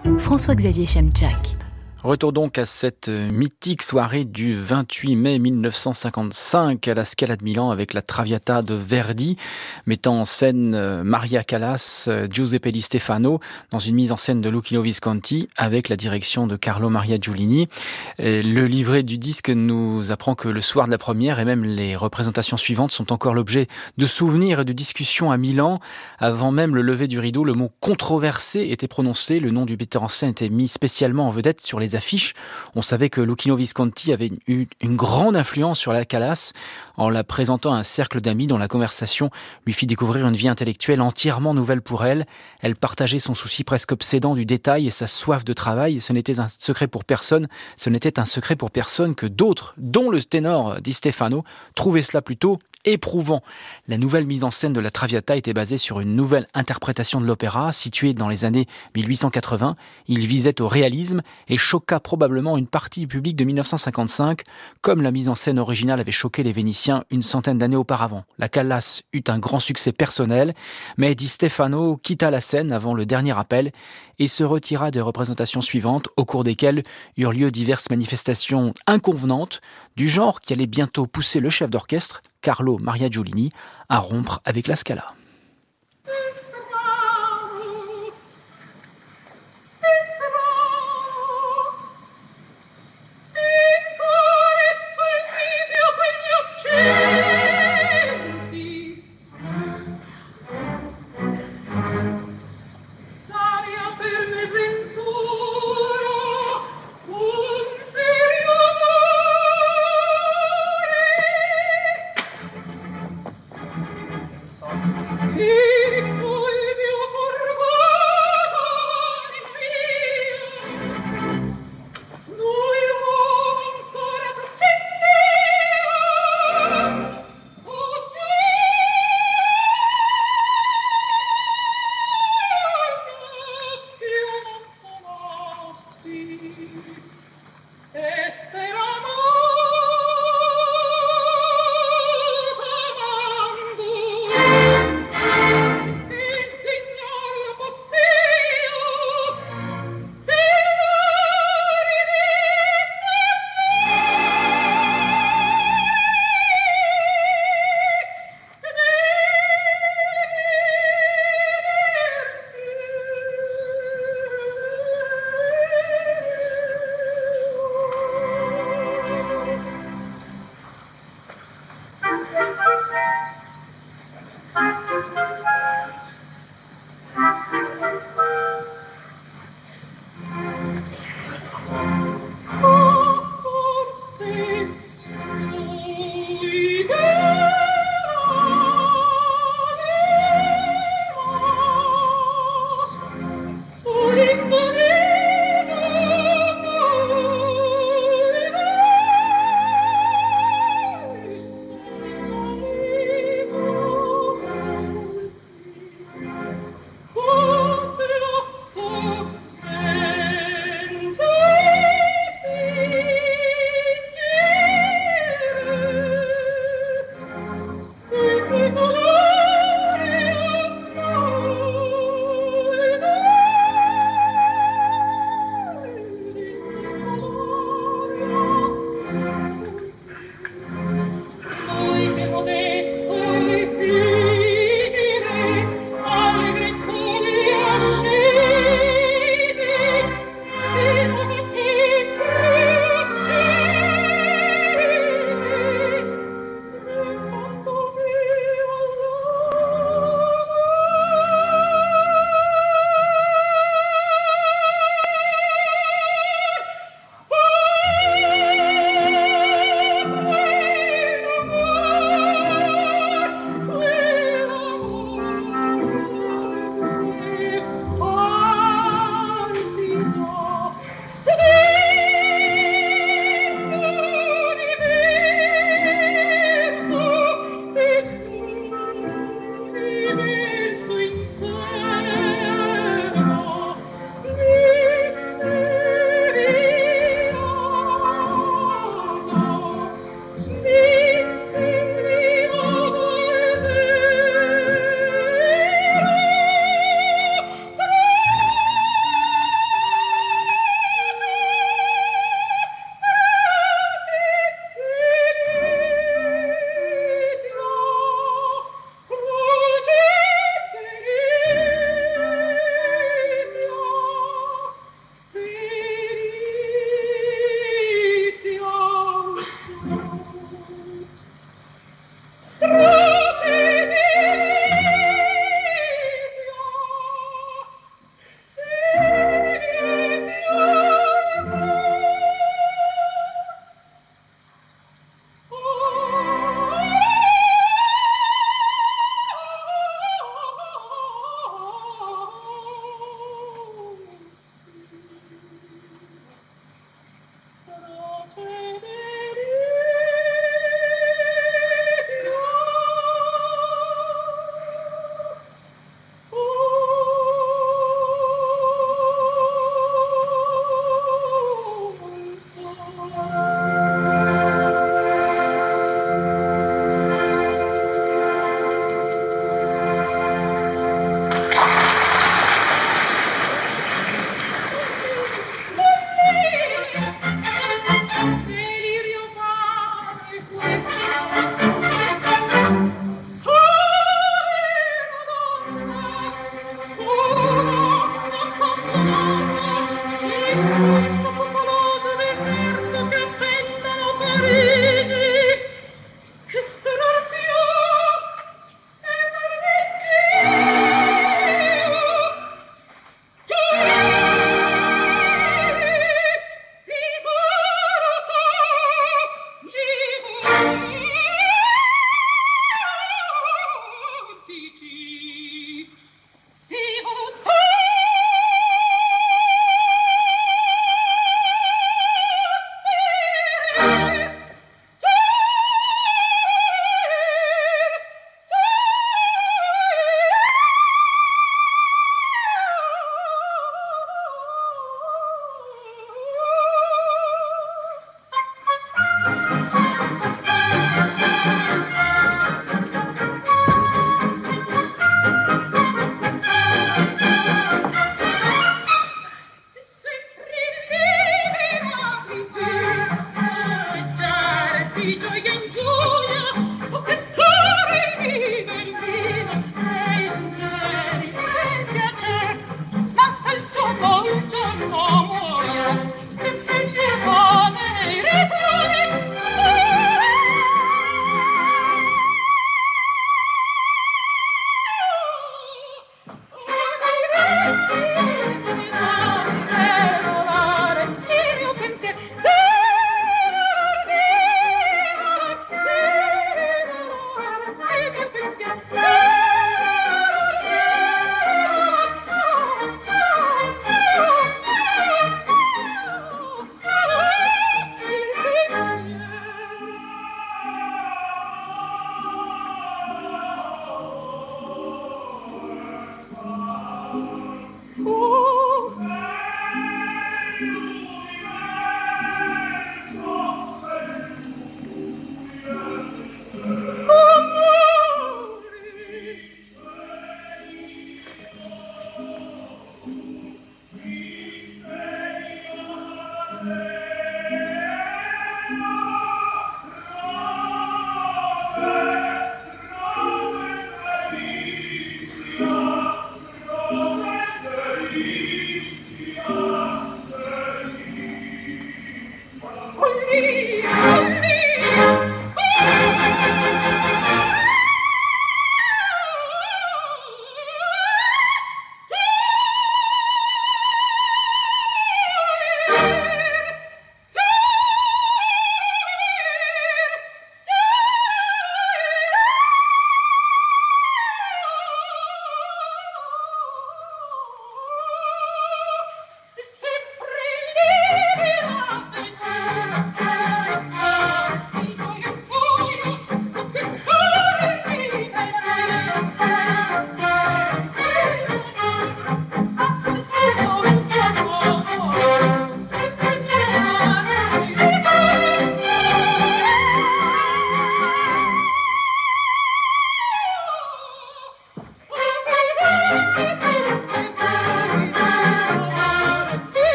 François-Xavier Chemchak. Retour donc à cette mythique soirée du 28 mai 1955 à la Scala de Milan avec la Traviata de Verdi, mettant en scène Maria Callas, Giuseppe Di Stefano, dans une mise en scène de Luchino Visconti avec la direction de Carlo Maria Giulini. Et le livret du disque nous apprend que le soir de la première et même les représentations suivantes sont encore l'objet de souvenirs et de discussions à Milan. Avant même le lever du rideau, le mot controversé était prononcé, le nom du metteur en scène était mis spécialement en vedette sur les affiches. On savait que Luchino Visconti avait eu une grande influence sur la Callas en la présentant à un cercle d'amis dont la conversation lui fit découvrir une vie intellectuelle entièrement nouvelle pour elle. Elle partageait son souci presque obsédant du détail et sa soif de travail. Ce n'était un secret pour personne que d'autres, dont le ténor Di Stefano, trouvaient cela plutôt éprouvant. La nouvelle mise en scène de la Traviata était basée sur une nouvelle interprétation de l'opéra, située dans les années 1880. Il visait au réalisme et choqua probablement une partie du public de 1955, comme la mise en scène originale avait choqué les Vénitiens une centaine d'années auparavant. La Callas eut un grand succès personnel, mais Di Stefano quitta la scène avant le dernier appel et se retira des représentations suivantes, au cours desquelles eurent lieu diverses manifestations inconvenantes, du genre qui allait bientôt pousser le chef d'orchestre, Carlo Maria Giulini, à rompre avec la Scala.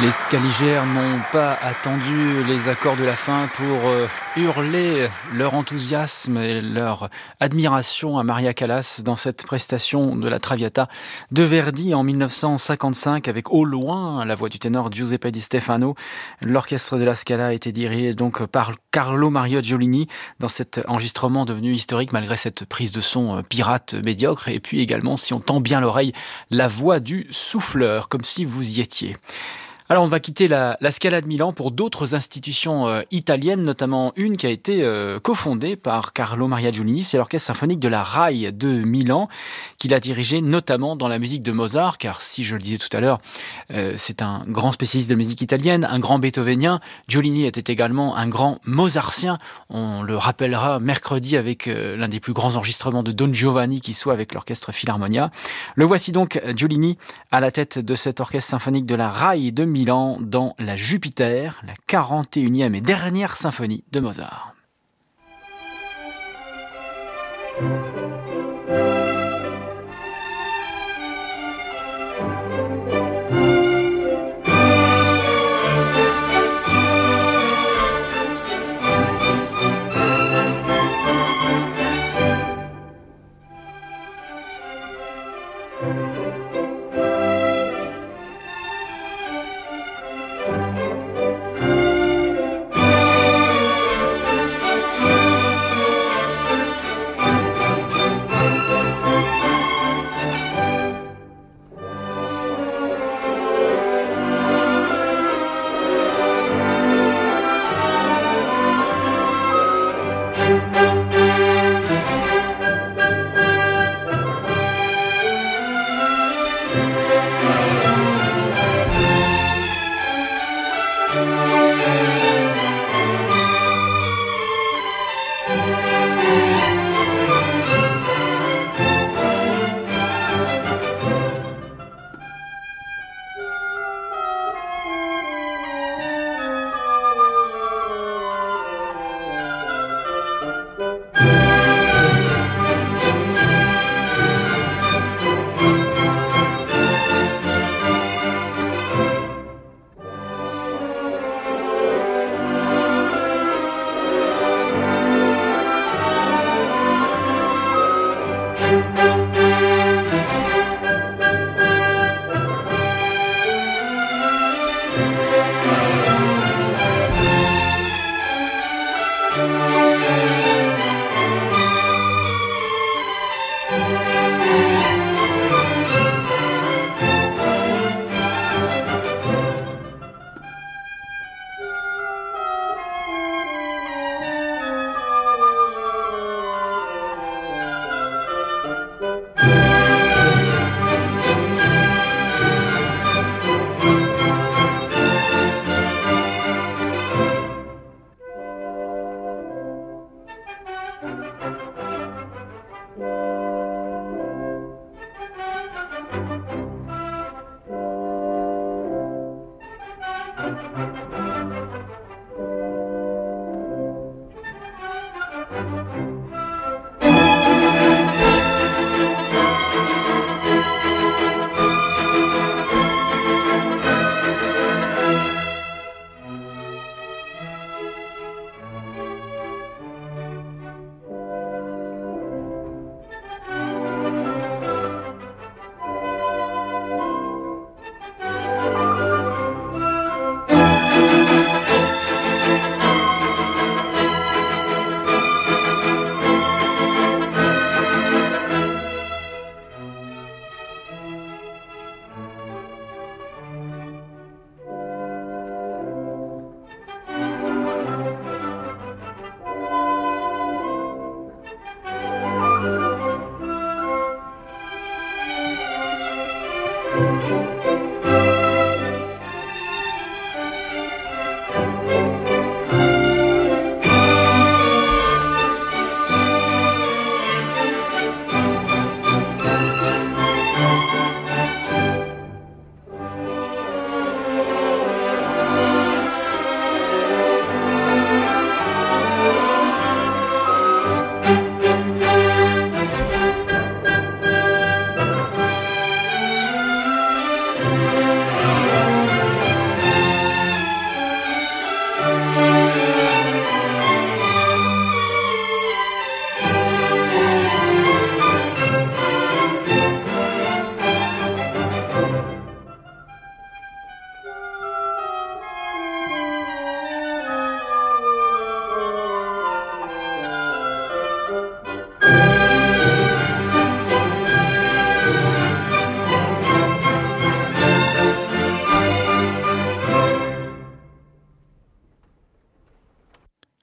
Les Scaligères n'ont pas attendu les accords de la fin pour hurler leur enthousiasme et leur admiration à Maria Callas dans cette prestation de la Traviata de Verdi en 1955 avec au loin la voix du ténor Giuseppe Di Stefano. L'orchestre de la Scala a été dirigé donc par Carlo Mario Giolini dans cet enregistrement devenu historique malgré cette prise de son pirate médiocre et puis également, si on tend bien l'oreille, la voix du souffleur comme si vous y étiez. Alors on va quitter la Scala de Milan pour d'autres institutions italiennes, notamment une qui a été cofondée par Carlo Maria Giolini, c'est l'orchestre symphonique de la RAI de Milan, qu'il a dirigé notamment dans la musique de Mozart, car si je le disais tout à l'heure, c'est un grand spécialiste de musique italienne, un grand beethovenien. Giolini était également un grand mozartien, on le rappellera mercredi avec l'un des plus grands enregistrements de Don Giovanni qui soit avec l'orchestre Philharmonia. Le voici donc Giolini à la tête de cet orchestre symphonique de la RAI de Milan dans la Jupiter, la 41e et dernière symphonie de Mozart.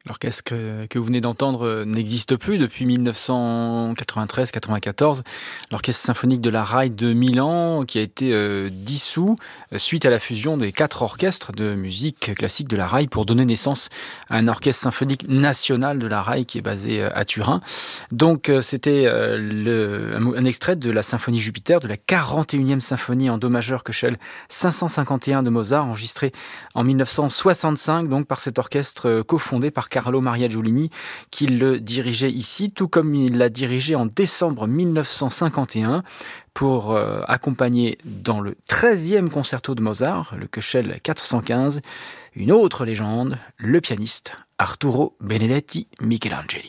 L'orchestre que vous venez d'entendre n'existe plus depuis 1993-94. L'Orchestre symphonique de la RAI de Milan, qui a été dissous suite à la fusion des 4 orchestres de musique classique de la RAI pour donner naissance à un orchestre symphonique national de la RAI qui est basé à Turin. Donc c'était un extrait de la symphonie Jupiter, de la 41e symphonie en do majeur Köchel 551 de Mozart, enregistrée en 1965 donc par cet orchestre cofondé par Carlo Maria Giulini, qui le dirigeait ici, tout comme il l'a dirigé en décembre 1951 pour accompagner dans le 13e concerto de Mozart, le Köchel 415, une autre légende, le pianiste Arturo Benedetti Michelangeli.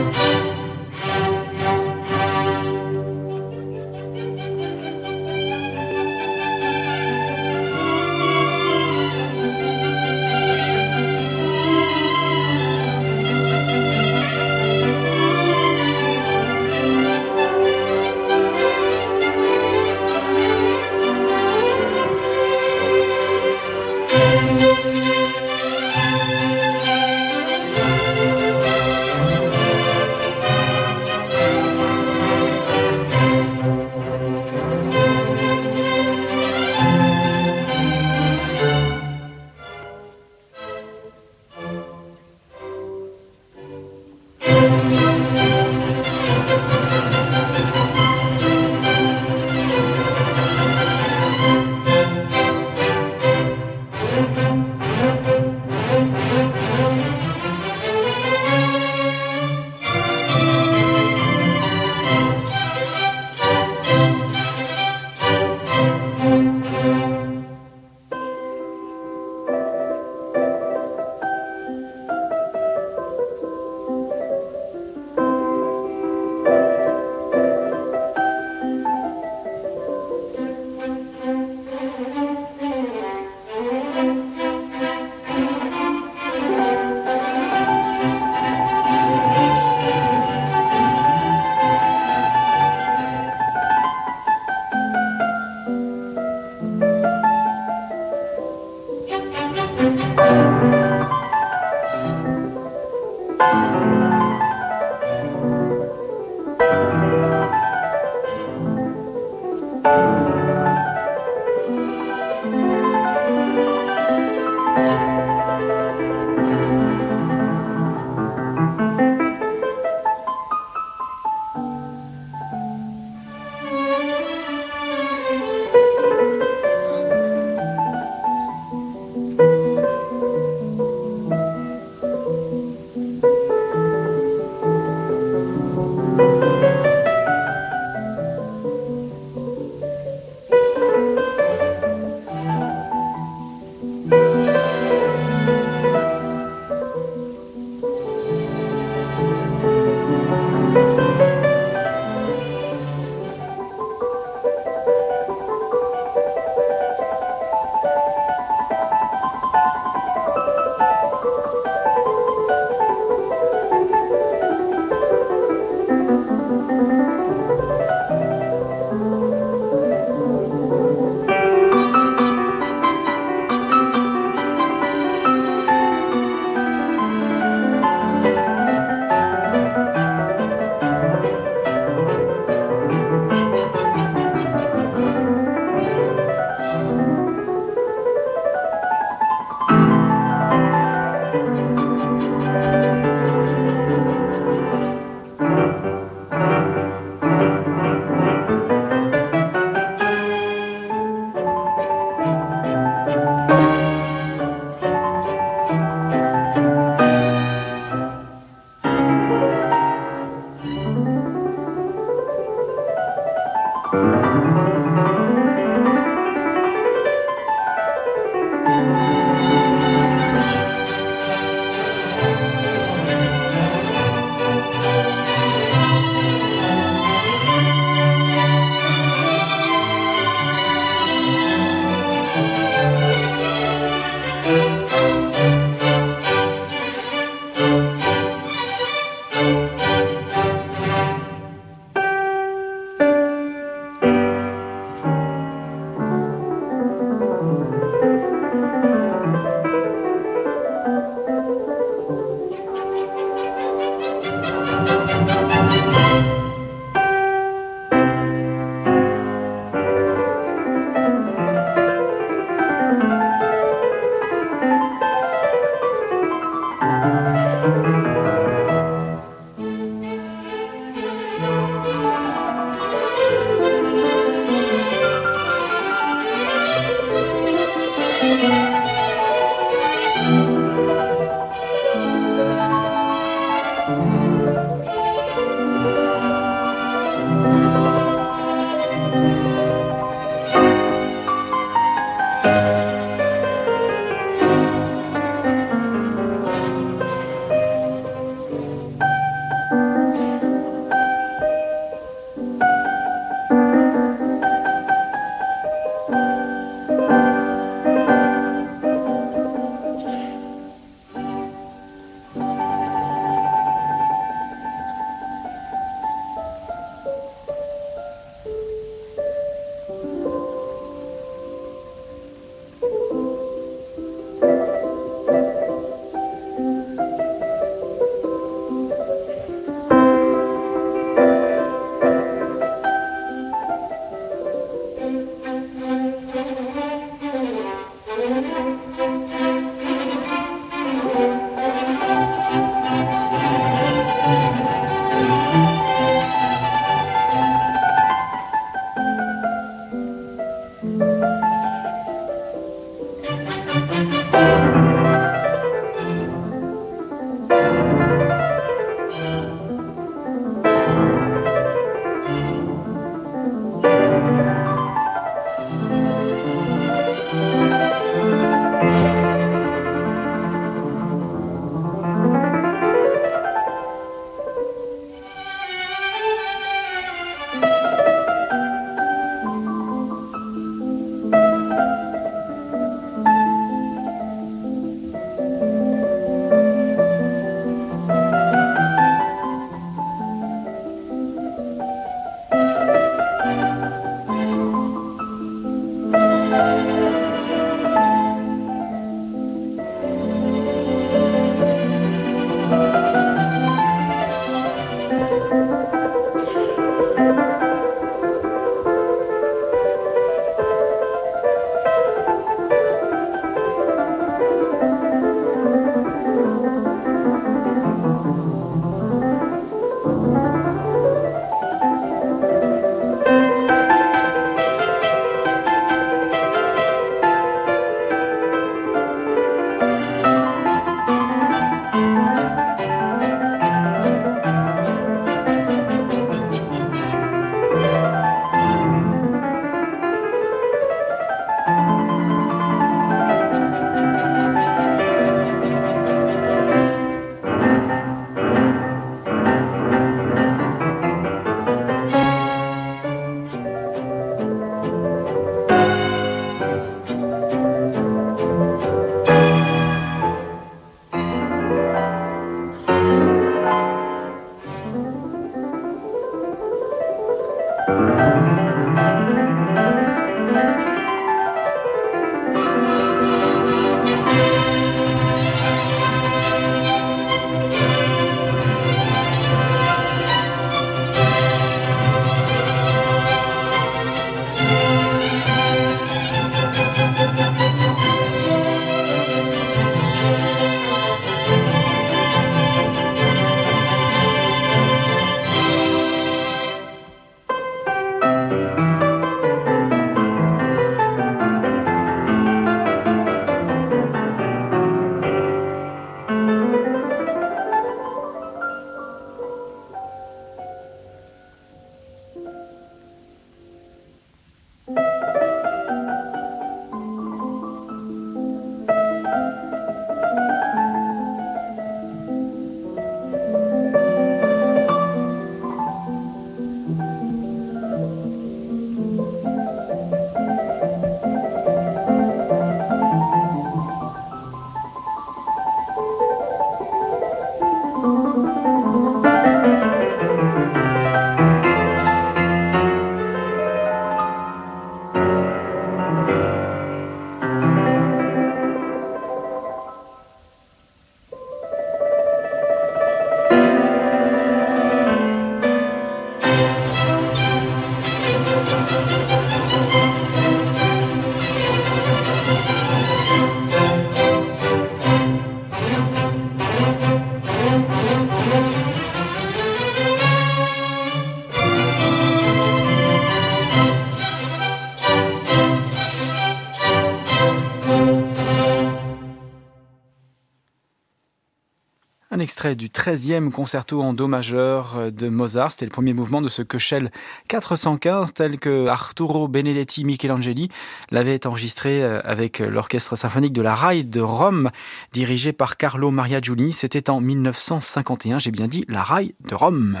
Un extrait du 13e concerto en do majeur de Mozart. C'était le premier mouvement de ce Köchel 415 tel que Arturo Benedetti Michelangeli l'avait enregistré avec l'orchestre symphonique de la RAI de Rome, dirigé par Carlo Maria Giulini. C'était en 1951, j'ai bien dit la RAI de Rome.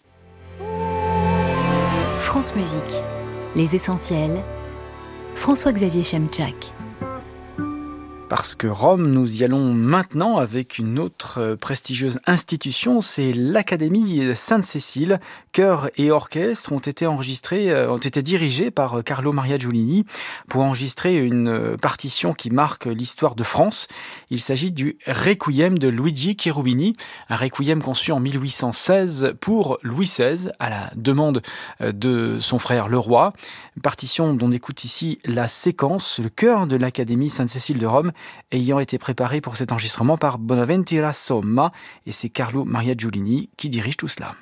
France Musique, les essentiels. François-Xavier Chemczak. Parce que Rome, nous y allons maintenant avec une autre prestigieuse institution, c'est l'Académie Sainte-Cécile. Chœur et orchestre ont été dirigés par Carlo Maria Giulini pour enregistrer une partition qui marque l'histoire de France. Il s'agit du Requiem de Luigi Cherubini, un Requiem conçu en 1816 pour Louis XVI à la demande de son frère le roi. Une partition dont on écoute ici la séquence, le chœur de l'Académie Sainte-Cécile de Rome, ayant été préparé pour cet enregistrement par Bonaventura Somma, et c'est Carlo Maria Giulini qui dirige tout cela.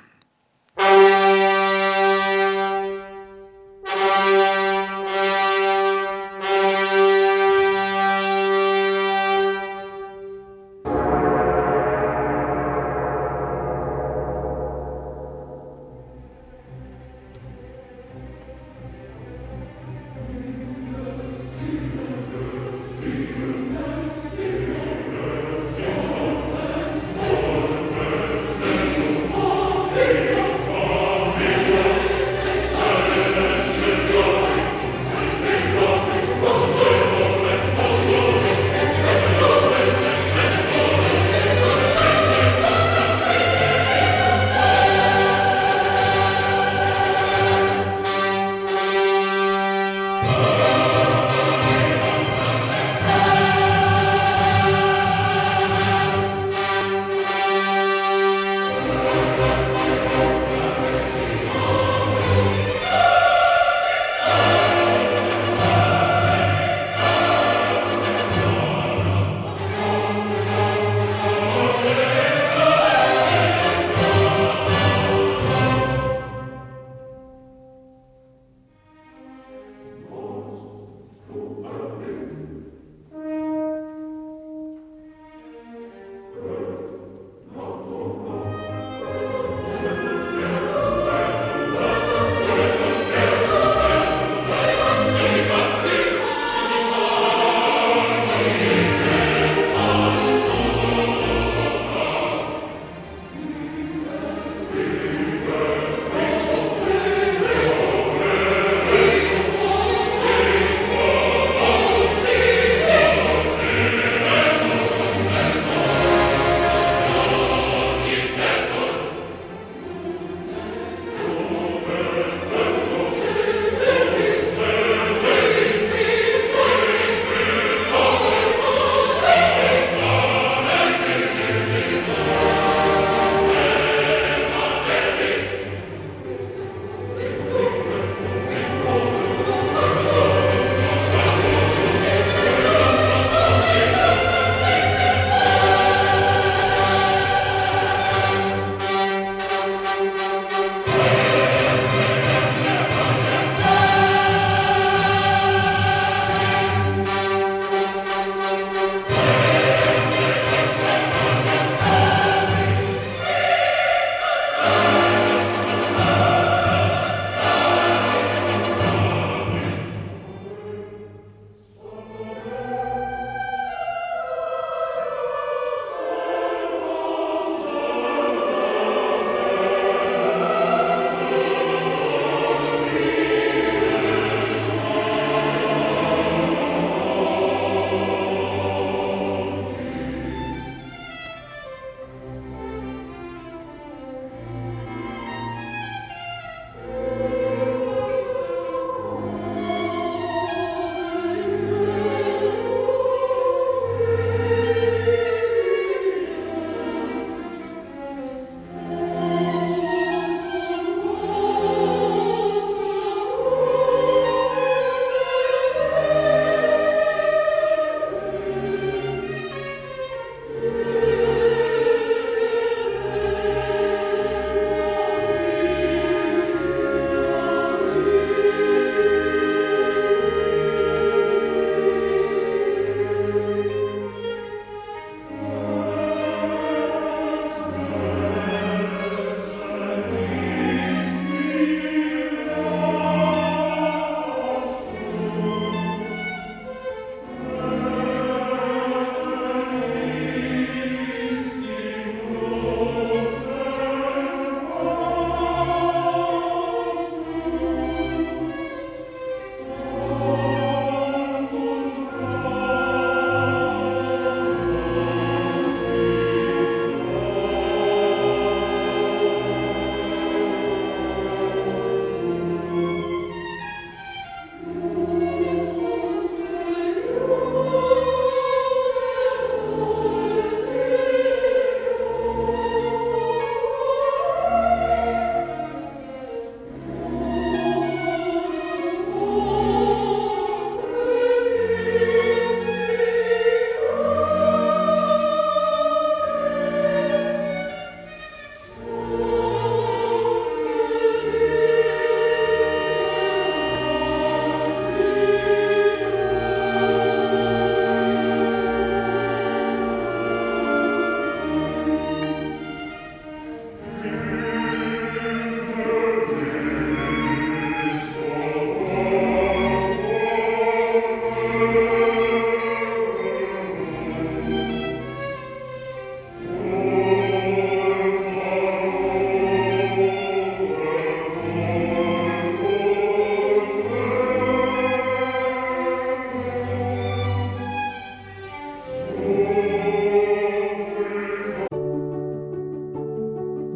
Amen.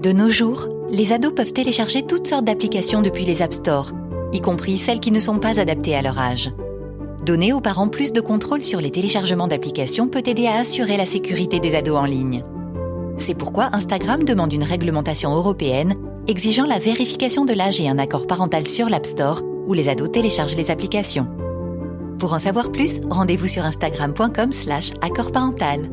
De nos jours, les ados peuvent télécharger toutes sortes d'applications depuis les App Store, y compris celles qui ne sont pas adaptées à leur âge. Donner aux parents plus de contrôle sur les téléchargements d'applications peut aider à assurer la sécurité des ados en ligne. C'est pourquoi Instagram demande une réglementation européenne exigeant la vérification de l'âge et un accord parental sur l'App Store où les ados téléchargent les applications. Pour en savoir plus, rendez-vous sur instagram.com/accord parental.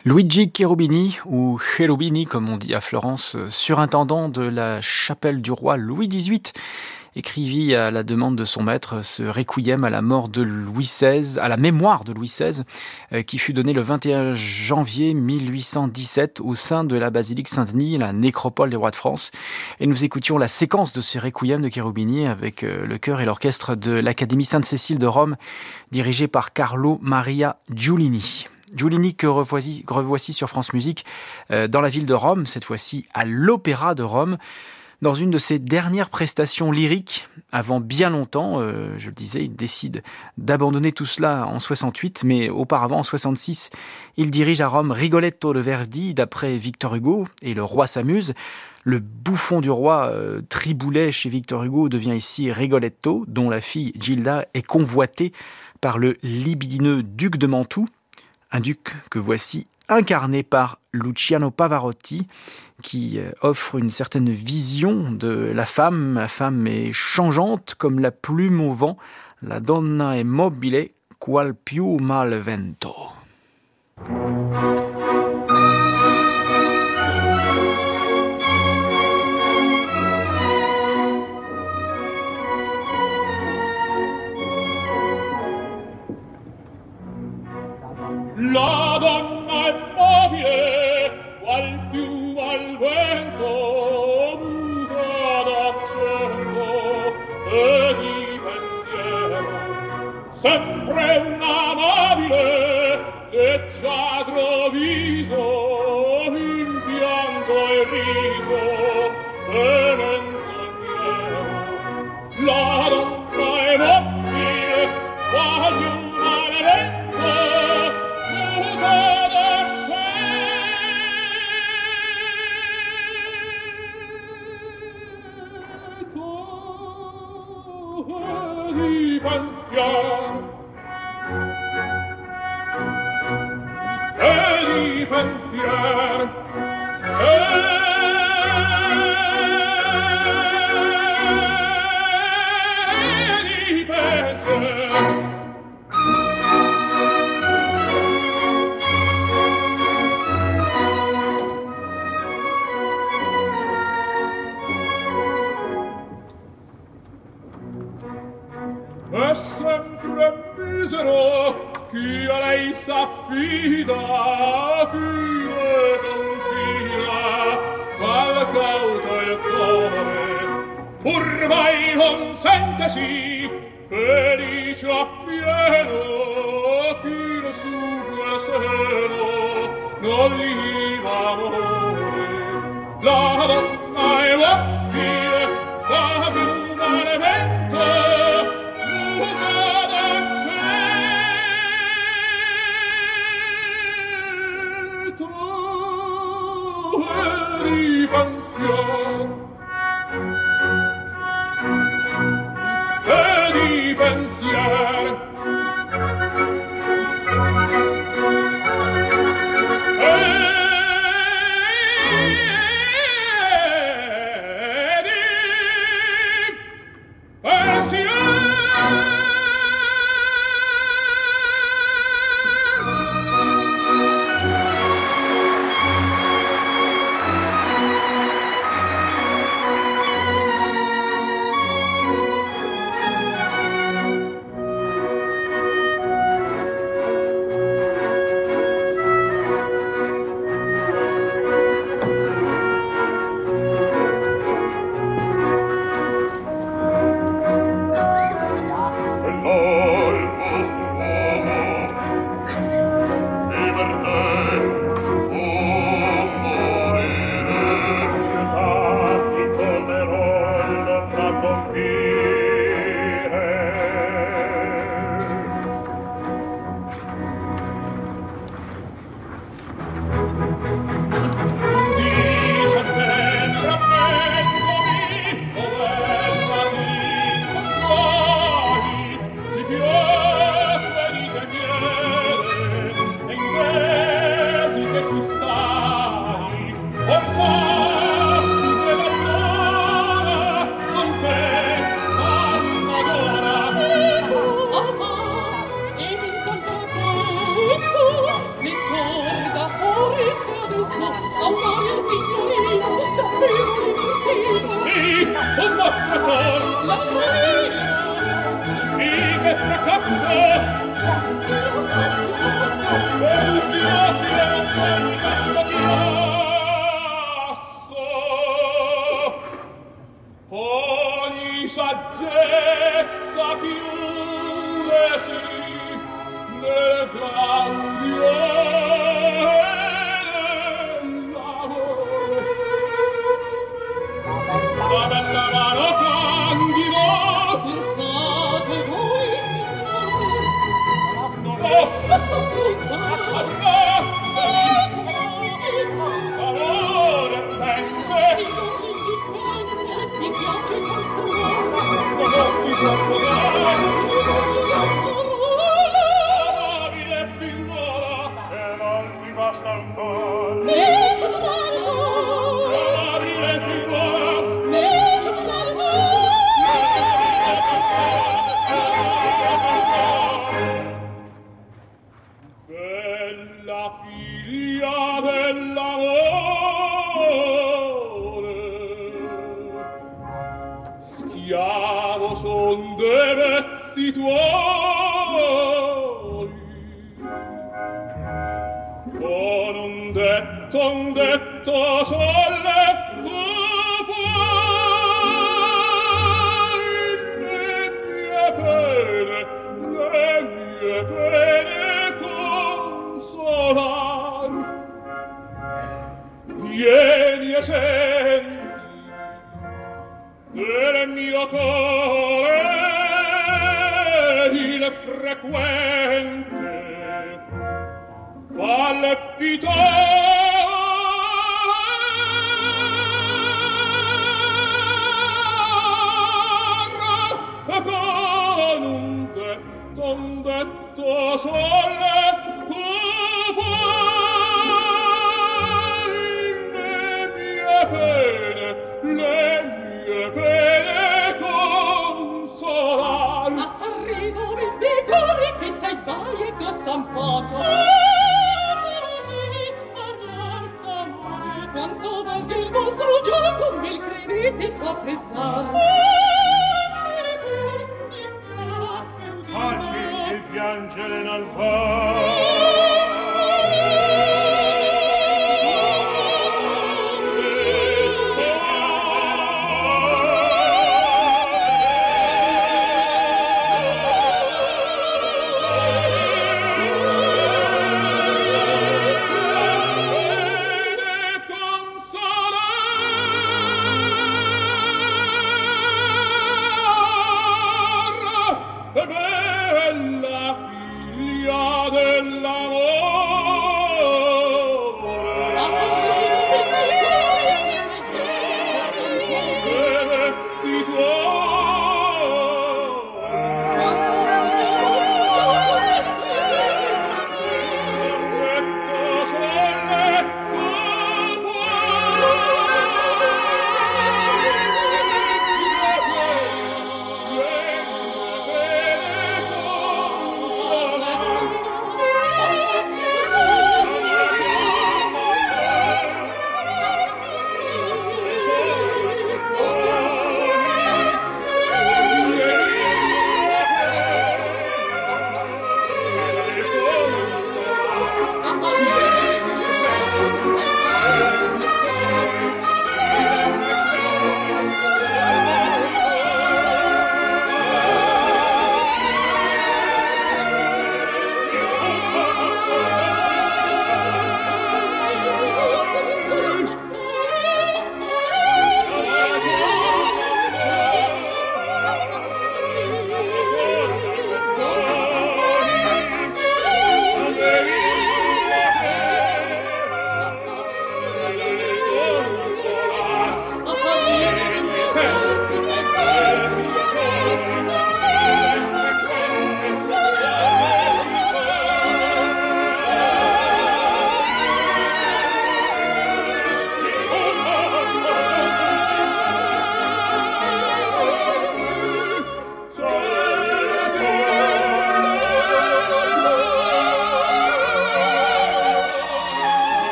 Luigi Cherubini, ou Cherubini comme on dit à Florence, surintendant de la chapelle du roi Louis XVIII, écrivit à la demande de son maître ce requiem à la mort de Louis XVI, à la mémoire de Louis XVI, qui fut donné le 21 janvier 1817 au sein de la basilique Saint-Denis, la nécropole des rois de France. Et nous écoutions la séquence de ce requiem de Cherubini avec le chœur et l'orchestre de l'Académie Sainte-Cécile de Rome, dirigé par Carlo Maria Giulini. Giulini que revoici sur France Musique dans la ville de Rome, cette fois-ci à l'Opéra de Rome, dans une de ses dernières prestations lyriques. Avant bien longtemps, je le disais, il décide d'abandonner tout cela en 68, mais auparavant, en 66, il dirige à Rome Rigoletto de Verdi, d'après Victor Hugo, et le roi s'amuse. Le bouffon du roi Triboulet chez Victor Hugo devient ici Rigoletto, dont la fille Gilda est convoitée par le libidineux duc de Mantoue, un duc que voici incarné par Luciano Pavarotti, qui offre une certaine vision de la femme. La femme est changeante comme la plume au vent. La donna è mobile qual piuma al vento. La donna è mobile, qual piuma al vento, muta d'accento e di pensiero. Sempre un'amabile, leggiadro viso, in pianto e riso e menzognero. La donna è mobile, qual piuma al vento, è sempre misero chi a lei s'affida, chi le confida, qual cauto il cuore, pur mai consentesi, felice appieno, chi lo sugo al seno, non gli va amore. La donna è mobile, la piuma al vento,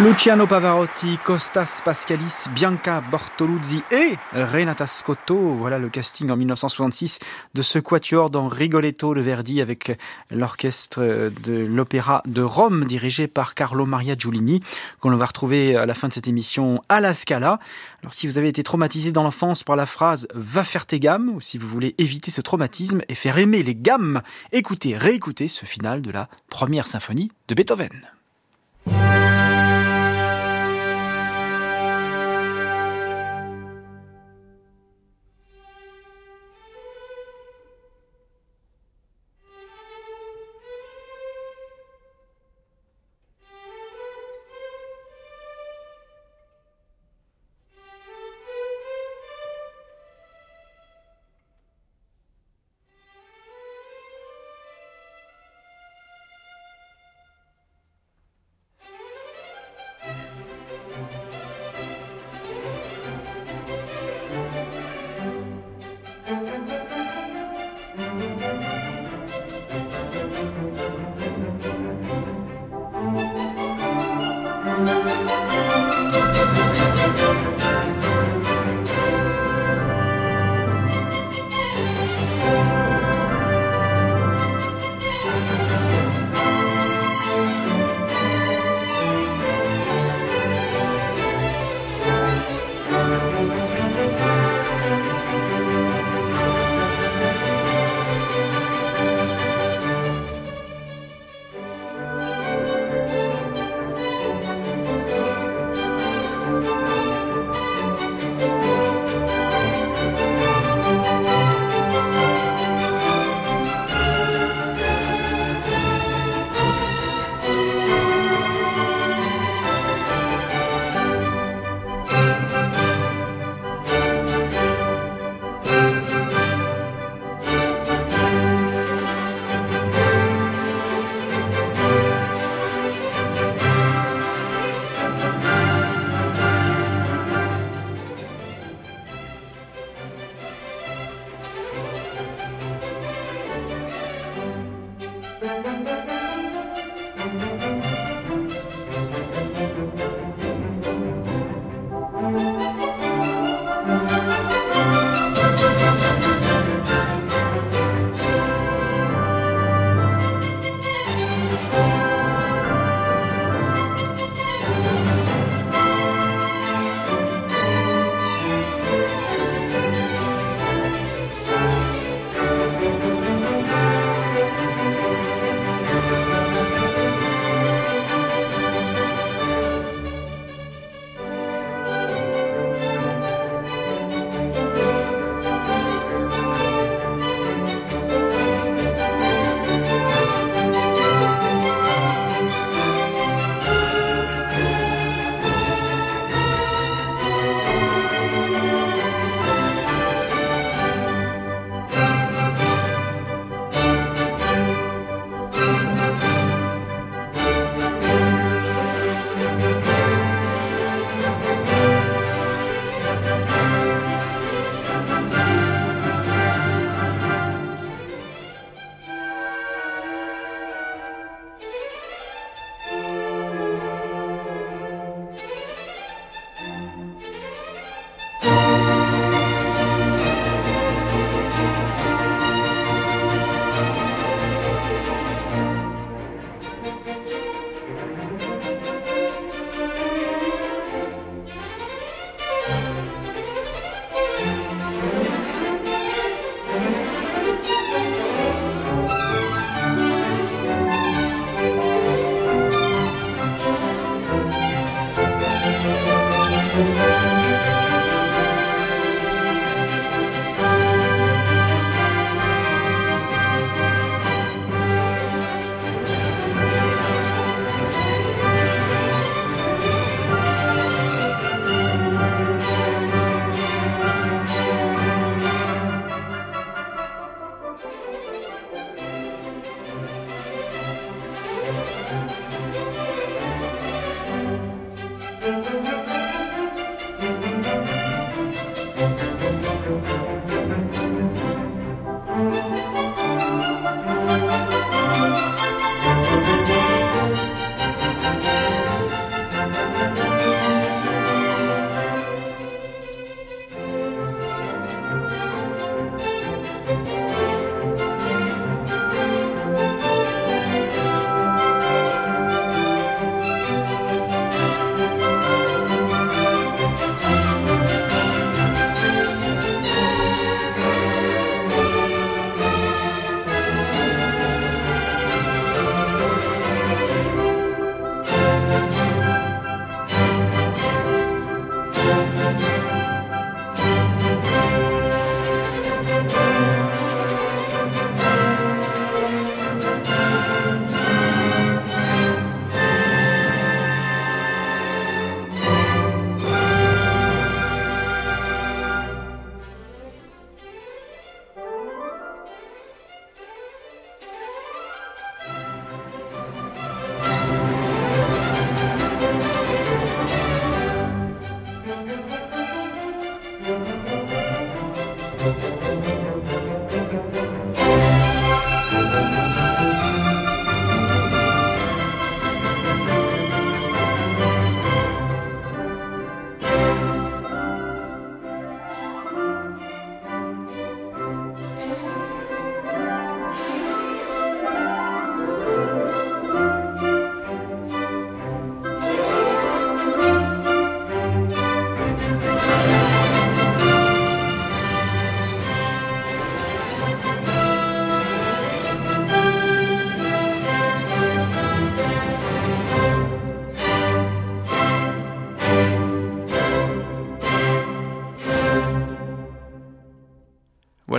Luciano Pavarotti, Kostas Paskalis, Bianca Bortoluzzi et Renata Scotto. Voilà le casting en 1966 de ce quatuor dans Rigoletto de Verdi avec l'orchestre de l'Opéra de Rome dirigé par Carlo Maria Giulini, qu'on va retrouver à la fin de cette émission à la Scala. Alors si vous avez été traumatisé dans l'enfance par la phrase « va faire tes gammes » ou si vous voulez éviter ce traumatisme et faire aimer les gammes, réécoutez ce final de la première symphonie de Beethoven.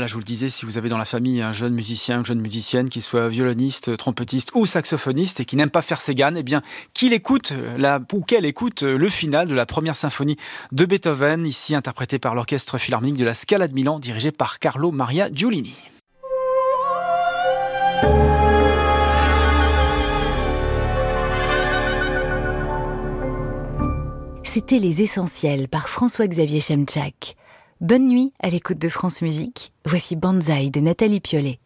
Voilà, je vous le disais, si vous avez dans la famille un jeune musicien, une jeune musicienne, qui soit violoniste, trompettiste ou saxophoniste et qui n'aime pas faire ses gammes, eh bien, qu'il écoute ou qu'elle écoute le final de la première symphonie de Beethoven, ici interprétée par l'Orchestre Philharmonique de la Scala de Milan, dirigé par Carlo Maria Giulini. C'était Les Essentiels par François-Xavier Chemchak. Bonne nuit à l'écoute de France Musique. Voici Banzai de Nathalie Piollet.